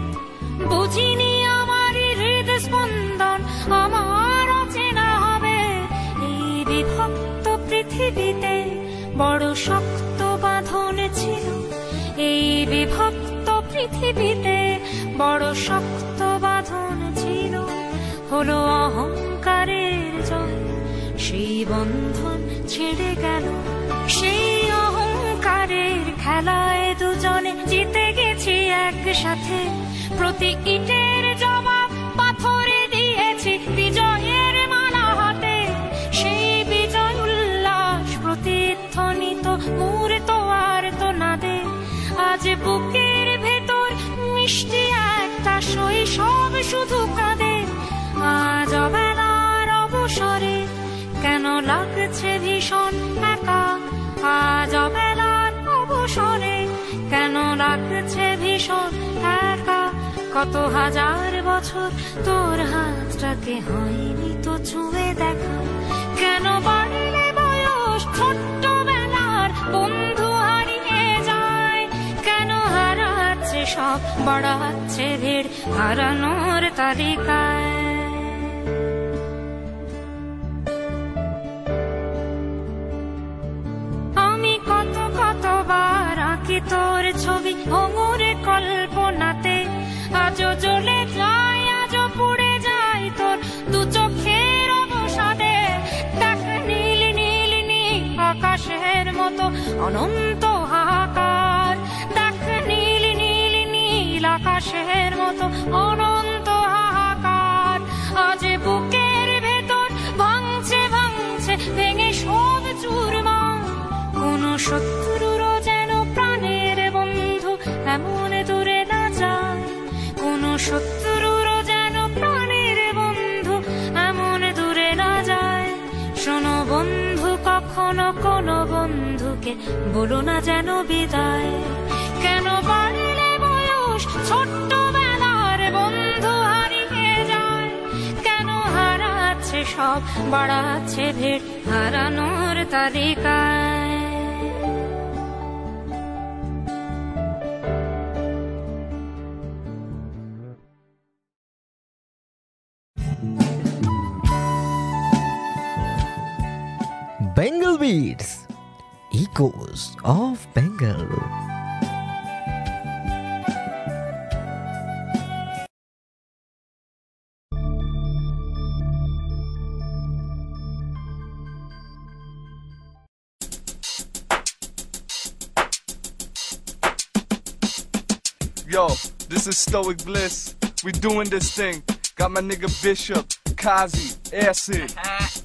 বুঝিনি আমার হৃদ স্পন্দন আমার অচেনা হবে। এই বিভক্ত পৃথিবীতে বড় শক্ত বাঁধন ছিল, এই বিভক্ত পৃথিবীতে বড় শক্ত বাঁধন ছিল, হলো অহংকারের জয়, সেই বন্ধন ছেড়ে গেল। সেই অহংকারের খেলায় দুজনে জিতে গেছি একসাথে, প্রতি ইটের জবাব পাথরে দিয়েছি বিজয়ের মালা হাতে। সেই বিজয় উল্লাস প্রতিধ্বনিত মূর্ত আর তো নাদে, আজ বুকের ভেতর মিষ্টি একটা শৈশব শুধু কাঁদে। আজ অবেলার অবসরে কেন লাগছে ভীষণ একা, আজ অবেলার অবসরে কেন লাগছে ভীষণ একা। কত হাজার বছর তোর হাতটাকে হয়নি তো ছুঁয়ে দেখা, কেন বাড়লে বয়স ছোট্টবেলার বন্ধু হারিয়ে যায়, কেন হারাচ্ছে সব বাড়াচ্ছে ভিড় হারানোর তালিকায়। আমি কতবার আঁকি তোর ছবি ভঙুরে কল্পনাতে, আজও জ্বলে যায় আজও পুড়ে যায় তোর দু চোখের অবসাদে। দেখ নীল নীল নীল আকাশের মতো অনন্ত হাহাকার, দেখ নীল নীল নীল আকাশের মতো অনন্ত হাহাকার। আজ বুকের ভেতর ভাঙছে ভাঙছে ভেঙে সব চুরমার, কোন শত্রুরও যেন প্রাণের বন্ধু এমন দূরে না যায়, কোন শত্রুরও যেন প্রাণের বন্ধু এমন দূরে না যায়। শোনো বন্ধু, কখনো কোনো বন্ধুকে বলো না যেন বিদায়, কেন বাড়লে বয়স ছোট্টবেলার বন্ধু হারিয়ে যায়, কেন হারাচ্ছে সব বাড়াচ্ছে ভিড় হারানোর তালিকায়। Bengal Beats, Echoes of Bengal. Yo, this is Stoic Bliss. We doing this thing. Got my nigga Bishop, Kazi, Acid.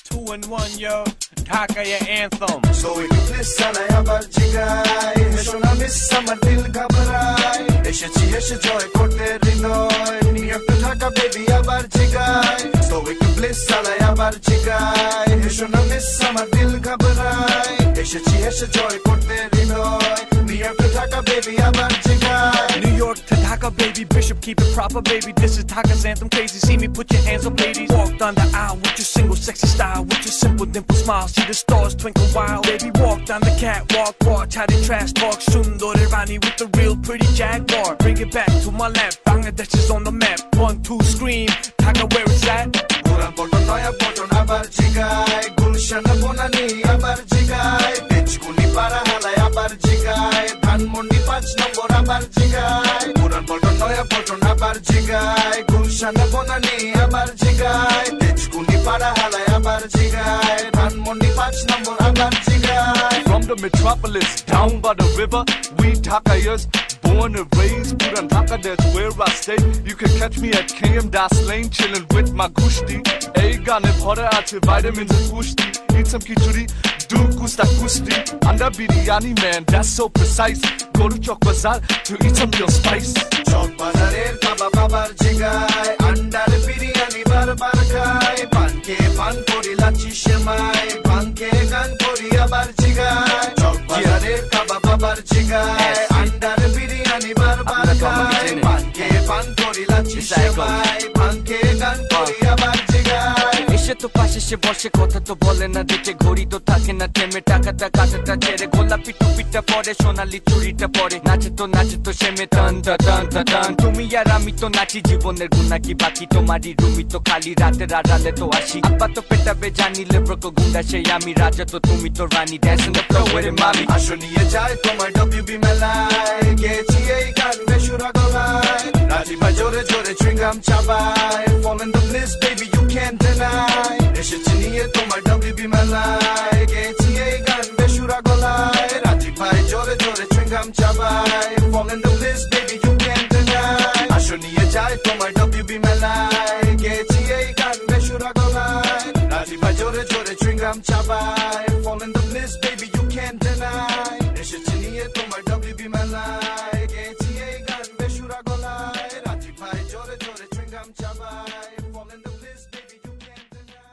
2-in-1, yo. Dhaka your anthem. So if you miss salay abar jigai hesho na miss amar dil ghabrai eshechi eshe joy korte hridoy New York to Dhaka baby abar jigai so if you miss salay abar jigai hesho na miss amar dil ghabrai eshechi eshe joy korte hridoy New York to Dhaka baby abar jigai New York to Dhaka, baby. Bishop, keep it proper, baby. This is Dhaka's anthem. Crazy, see me, put your hands up, ladies. Walk down the aisle with your single sexy style, with your simple dimple smile. See the stars twinkle wild, baby. Walk down the catwalk, watch how they trash talk. Sundar Rani with the real pretty Jaguar. Bring it back to my lap. Bangladesh is on the map. 1, 2, scream. Dhaka, where it's at? Puran Bolton, Noya Bolton, abar jigai Gulshan Bonani, abar jigai Pechkuni para halay abar jigai Dhanmondi 5 number abar jigai Puran Bolton, Noya Bolton, abar jigai Gulshan Bonani, abar jigai Pechkuni para halay abar jigai Dhanmondi 5 number abar jigai From the metropolis, down by the river, we Dhakayas, born and raised, Puran Dhaka, that's where I stay. You can catch me at KM Das Lane, chilling with my gushti. Ei gane bhora ache vitamins and pushti. Eat some khichuri, do kusta kusti. Anda biryani, man, that's so precise. Go to Chowk Bazaar to eat some real spice. Chowk Bazaar kebab abar jigai Andar biryani barbar khai Panke pan kori lachi shemai Panke gan kori abar jigai Chowk Bazaar kebab abar jigai Andar biryani barbar khai Panke pan kori lachi shemai Panke gan kori abar jigai এসে তো পাশে সে বসে কথা তো বলে না দেখে ঘড়ি তো থাকে না থেমে টাকাটা কাটাটা ছেড়ে গোলাপি টুপিটা পরে সোনালি চুড়িটা পরে নাচে তো সেমে টান টান টান তুমি আর আমি তো নাচি জীবনের গুণা কি বাকি তোমারই রুমি তো খালি রাতের আড়ালে তো আসি আব্বা তো পেটাবে জানিলে ব্রোকো গুন্ডা সেই আমি রাজা তো তুমি তো রানী ড্যান্স ইন দ্য ফ্লো ওরে মামি আসো নিয়ে যায় তোমার WB মেলায় গেছি এই গান বেসুরা গলায় রাজীব ভাই জোরে জোরে চুইংগাম চাবায় fall in the bliss baby you can't deny এসেছি নিয়ে তোমার WB মেলায় গেছি এই গান বেসুরা গলায় রাজীব ভাই জোরে জোরে চুইংগাম চাবায় fall in the bliss baby you can't deny আসো নিয়ে যায় তোমার WB মেলায় গেছি এই গান বেসুরা গলায় রাজীব ভাই জোরে জোরে চুইংগাম চাবায় fall in the bliss baby you can't deny এসেছি নিয়ে তোমার WB মেলায় গেছি এই গান বেসুরা গলায় রাজীব ভাই জোরে জোরে চুইংগাম চাবায় fall in the bliss baby you can't deny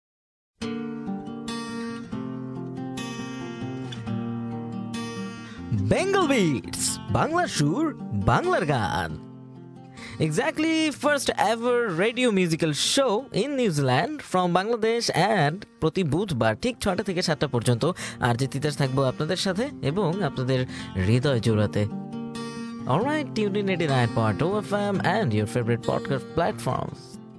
Bengal Beats, Bangla সুর, বাংলার গান. Exactly, first ever radio musical show in New Zealand from Bangladesh and প্রতি বুধবার ঠিক 6টা থেকে 7টা পর্যন্ত আরজে তিতাস থাকবো আপনাদের সাথে এবং আপনাদের হৃদয় জোড়াতে. Alright, tune in 89.2 FM and your favorite podcast platforms.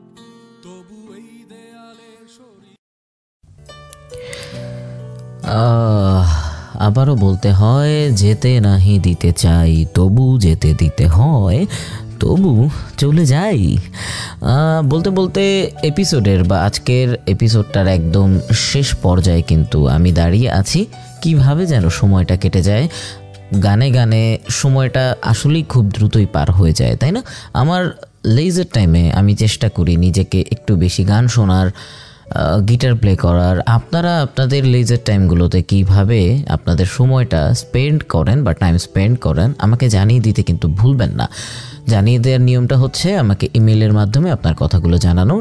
আবারও বলতে হয় যেতে নাহি দিতে চাই তবু যেতে দিতে হয় তবু চলে যাই বলতে বলতে এপিসোডের বা আজকের এপিসোডটার একদম শেষ পর্যায়ে কিন্তু আমি দাঁড়িয়ে আছি কিভাবে যেন সময়টা কেটে যায় গানে গানে সময়টা আসলেই খুব দ্রুতই পার হয়ে যায় তাই না আমার লেজার টাইমে আমি চেষ্টা করি নিজেকে একটু বেশি গান শোনার গিটার প্লে করার আপনারা আপনাদের লেজার টাইমগুলোতে কিভাবে আপনাদের সময়টা স্পেন্ড করেন বা টাইম স্পেন্ড করেন আমাকে জানিয়ে দিতে কিন্তু ভুলবেন না জানিয়ে দেওয়ার নিয়মটা হচ্ছে আমাকে ইমেলের মাধ্যমে আপনার কথাগুলো জানানো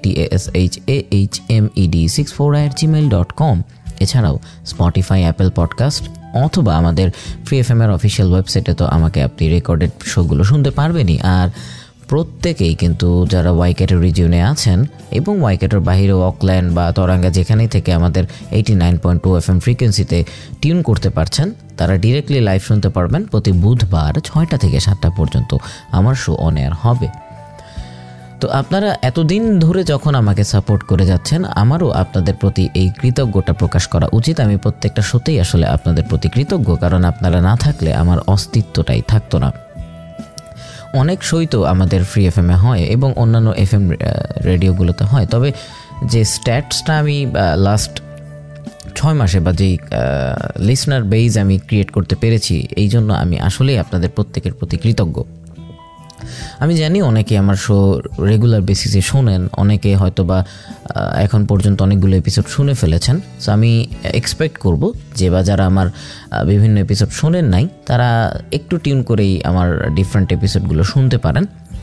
TITASHAHMED64@gmail.com এছাড়াও স্পটিফাই অ্যাপেল পডকাস্ট অথবা আমাদের ফ্রি এফএম এর অফিসিয়াল ওয়েবসাইটে তো আমাকে আপনি রেকর্ডেড শোগুলো শুনতে পারবেনই আর প্রত্যেকেই কিন্তু যারা ওয়াইকেটোর রিজিয়নে আছেন এবং ওয়াইকেটোর বাহিরেও অকল্যান্ড বা তরাঙ্গা যেখানেই থেকে আমাদের 89.2 FM ফ্রিকোয়েন্সিতে টিউন করতে পারছেন তারা ডিরেক্টলি লাইভ শুনতে পারবেন প্রতি বুধবার 6টা থেকে 7টা পর্যন্ত আমার শো অন এয়ার হবে তো আপনারা এতদিন ধরে যখন আমাকে সাপোর্ট করে যাচ্ছেন আমারও আপনাদের প্রতি এই কৃতজ্ঞতা প্রকাশ করা উচিত আমি প্রত্যেকটা শোতেই আসলে আপনাদের প্রতি কৃতজ্ঞ কারণ আপনারা না থাকলে আমার অস্তিত্বটাই থাকতো না অনেক শোই তো আমাদের ফ্রি এফএমে হয় এবং অন্যান্য এফএম রেডিওগুলোতে হয় তবে যে স্ট্যাটসটা আমি লাস্ট 6 মাসে বা যেই লিসনার বেজ আমি ক্রিয়েট করতে পেরেছি এই জন্য আমি আসলেই আপনাদের প্রত্যেকের প্রতি কৃতজ্ঞ আমি জানি অনেকে আমার শো রেগুলার বেসিসে শোনেন, অনেকে হয়তো বা এখন পর্যন্ত অনেকগুলো এপিসোড শুনে ফেলেছেন। সো আমি এক্সপেক্ট করব যে বা যারা আমার বিভিন্ন এপিসোড শোনেন নাই তারা একটু টিউন করেই আমার ডিফারেন্ট এপিসোডগুলো শুনতে পারেন।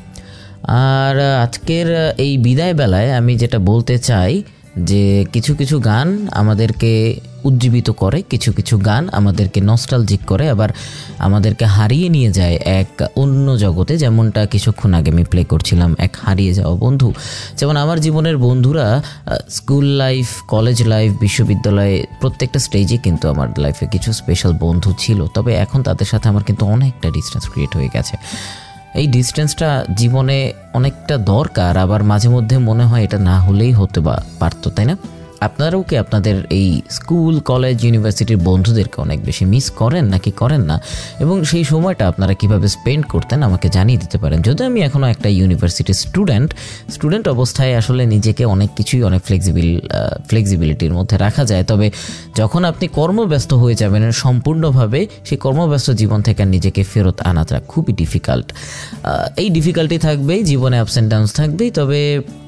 আর আজকের এই বিদায় বেলায় আমি যেটা বলতে চাই যে কিছু কিছু গান আমাদেরকে উজ্জীবিত করে, কিছু কিছু গান আমাদেরকে নস্টালজিক করে, আবার আমাদেরকে হারিয়ে নিয়ে যায় এক অন্য জগতে। যেমনটা কিছুক্ষণ আগে আমি প্লে করছিলাম এক হারিয়ে যাওয়া বন্ধু। যেমন আমার জীবনের বন্ধুরা স্কুল লাইফ, কলেজ লাইফ, বিশ্ববিদ্যালয়ে প্রত্যেকটা স্টেজে কিন্তু আমার লাইফে কিছু স্পেশাল বন্ধু ছিল। তবে এখন তাদের সাথে আমার কিন্তু অনেকটা ডিস্টেন্স ক্রিয়েট হয়ে গেছে। এই ডিস্টেন্সটা জীবনে অনেকটা দরকার, আবার মাঝে মধ্যে মনে হয় এটা না হলেই হতে পারতো, তাই না? আপনারাও কি আপনাদের এই স্কুল, কলেজ, ইউনিভার্সিটির বন্ধুদেরকে অনেক বেশি মিস করেন নাকি করেন না? এবং সেই সময়টা আপনারা কিভাবে স্পেন্ড করতেন আমাকে জানিয়ে দিতে পারেন। যদি আমি এখনও একটা ইউনিভার্সিটির স্টুডেন্ট অবস্থায় আসলে নিজেকে অনেক কিছুই অনেক ফ্লেক্সিবিলিটির মধ্যে রাখা যায়। তবে যখন আপনি কর্মব্যস্ত হয়ে যাবেন সম্পূর্ণভাবে, সেই কর্মব্যস্ত জীবন থেকে নিজেকে ফেরত আনাটা খুবই ডিফিকাল্ট। এই ডিফিকাল্টি থাকবেই, জীবনে আপস অ্যান্ড ডাউনস থাকবেই। তবে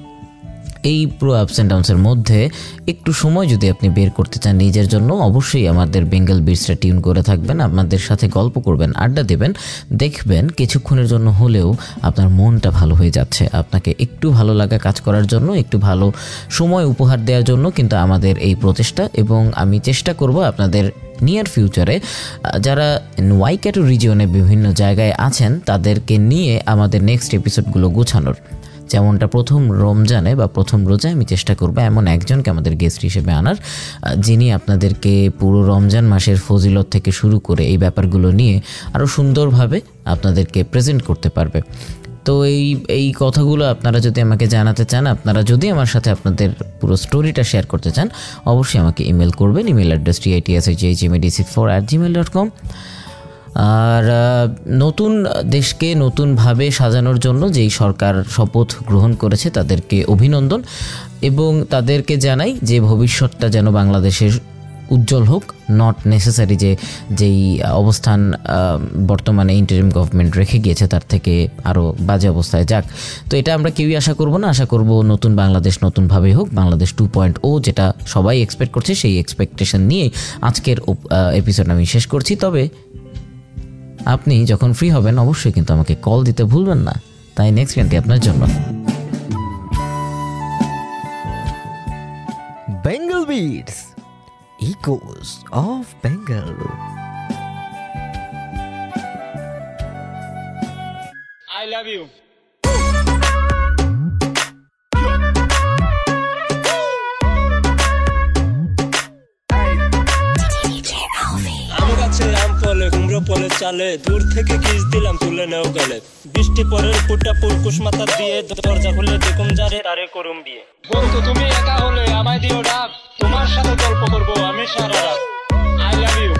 এই পুরো আপস অ্যান্ড ডাউনসের মধ্যে একটু সময় যদি আপনি বের করতে চান নিজের জন্য, অবশ্যই আমাদের বেঙ্গল বিটসটা টিউন করে থাকবেন, আপনাদের সাথে গল্প করবেন, আড্ডা দেবেন, দেখবেন কিছুক্ষণের জন্য হলেও আপনার মনটা ভালো হয়ে যাচ্ছে। আপনাকে একটু ভালো লাগা কাজ করার জন্য, একটু ভালো সময় উপহার দেওয়ার জন্য কিন্তু আমাদের এই প্রচেষ্টা। এবং আমি চেষ্টা করব আপনাদের নিয়ার ফিউচারে যারা ওয়াইকাটো রিজিয়নে বিভিন্ন জায়গায় আছেন তাদেরকে নিয়ে আমাদের নেক্সট এপিসোডগুলো গোছানোর। যেমনটা প্রথম রমজানে বা প্রথম রোজায় আমি চেষ্টা করব এমন একজনকে আমাদের গেস্ট হিসেবে আনার, যিনি আপনাদেরকে পুরো রমজান মাসের ফজিলত থেকে শুরু করে এই ব্যাপারগুলো নিয়ে আরও সুন্দরভাবে আপনাদেরকে প্রেজেন্ট করতে পারবে। তো এই কথাগুলো আপনারা যদি আমাকে জানাতে চান, আপনারা যদি আমার সাথে আপনাদের পুরো স্টোরিটা শেয়ার করতে চান, অবশ্যই আমাকে ইমেল করবেন। Email address titshmedc4@gmail.com। আর নতুন দেশকে নতুনভাবে সাজানোর জন্য যেই সরকার শপথ গ্রহণ করেছে তাদেরকে অভিনন্দন, এবং তাদেরকে জানাই যে ভবিষ্যৎটা যেন বাংলাদেশের উজ্জ্বল হোক, নট নেসেসারি যেই অবস্থান বর্তমানে ইন্টারিম গভর্নমেন্ট রেখে গিয়েছে তার থেকে আরও বাজে অবস্থায় যাক। তো এটা আমরা কেউই আশা করব না। আশা করব নতুন বাংলাদেশ নতুনভাবে হোক, বাংলাদেশ 2.0 যেটা সবাই এক্সপেক্ট করছে, সেই এক্সপেকটেশন নিয়ে আজকের এপিসোড আমি শেষ করছি। তবে আপনি যখন ফ্রি হবেন অবশ্যই কিন্তু আমাকে কল দিতে ভুলবেন না। তাই নেক্সট গানটি আপনার জন্য। Bengal Beats, echoes of Bengal. I love you. পলে চালে দূর থেকে কিস দিলাম তুলে নেও গেলে, বৃষ্টি পরের ফুটা পুরকুশ মাথা দিয়ে দরজা খুলে দেখুন যারে তারে করুম বিয়ে। বন্ধু তুমি একা হলে আমায় দিও ডাক, তোমার সাথে গল্প করবো আমি সারা রাত। I love you.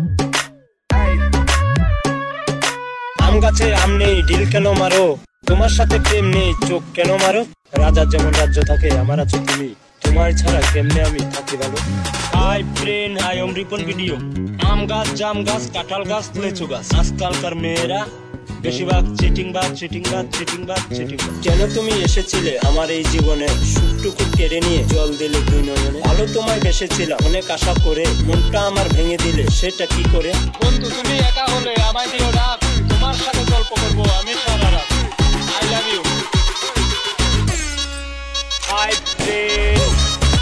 আম গাছে আম নেই ঢিল কেন মারো, তোমার সাথে প্রেম নেই চোখ কেন মারো। রাজার যেমন রাজ্য থাকে আমার আছো তুমি, তোমার ছাড়া কেমনে আমি থাকি ভালো। Hi friend, hi Om Ripon video. আম গাছ, জাম গাছ, কাঁঠাল গাছ, লেচু গাছ। আজকালকার মেয়েরা বেশিরভাগ চিটিং বাজ। কেন তুমি এসেছিলে আমার এই জীবনে, সুখটুকু কেড়ে নিয়ে জল দিলে দুই নয়নে। ভালো তোমায় বেসেছিলাম অনেক আশা করে, মনটা আমার ভেঙে দিলে সেটা কি করে। বন্ধু তুমি একা হলে আমায় দিও ডাক, তোমার সাথে গল্প করবো আমি সারা রাত। I love you. Hi friend,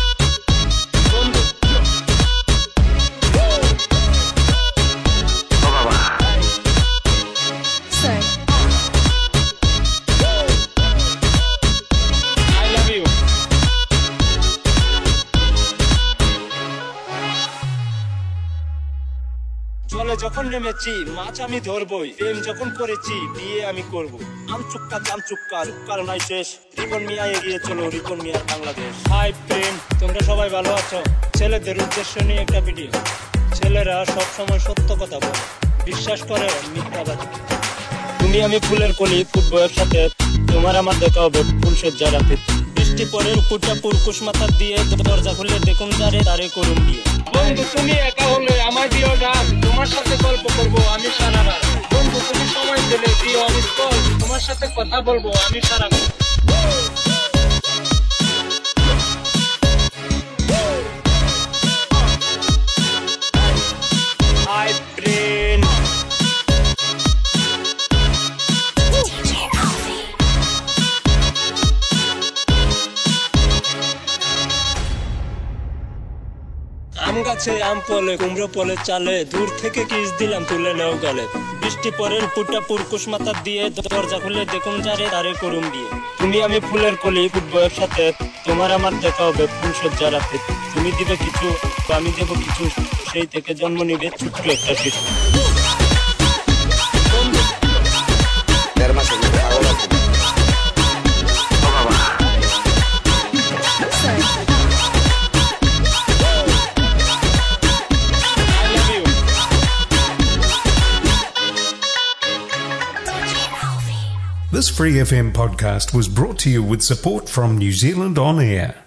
জলে যখন নেমেছি মাছ আমি ধরবই, প্রেম যখন করেছি বিয়ে আমি করব। আম চুক্কা জাম চুক্কা রুক্কার নাই শেষ, রিপন মিয়া এগিয়ে চলো রিপন মিয়ার বাংলাদেশ। হাই ফ্রেন্ড, তোমরা সবাই ভালো আছো? ছেলেদের উদ্দেশ্য নিয়ে একটা ভিডিও। ছেলেরা সব সময় সত্য কথা বলে, বিশ্বাস করে মিথ্যাবাদী। তুমি আমি ফুলের কলি ফুটবয়ের সাথে, তোমার আমার দেখা হবে ফুলসজ্জা রাতে। বৃষ্টি পরে পুটা পুরকুশ মাথা দিয়ে দরজা খুলে দেখুন যারে তারে করুন বিয়ে বন্ধু তুমি একা হলে আমায় দিও ডাক তোমার সাথে গল্প করব আমি সারা রাত বন্ধু তুমি সময় দিলে দিও আমি কল তোমার সাথে কথা বলবো আমি সারা রাত হাই ব্রেন আম গাছে আম ফলে কুমড়ো ফলে চালে দূর থেকে কিস দিলাম তুলে নেও গালে বৃষ্টি পরের পুটা পুরকুশ মাথা দিয়ে দরজা খুলে দেখুন যারে তারে করুন বিয়ে তুমি আমি ফুলের কলি ফুটবো একসাথে তোমার আমার দেখা হবে ফুল সজ্জা রাতে তুমি দিবে কিছু আমি দেবো কিছু সেই থেকে জন্ম নিবে ছোট্ট একটা শিশু This Free FM podcast was brought to you with support from New Zealand On Air.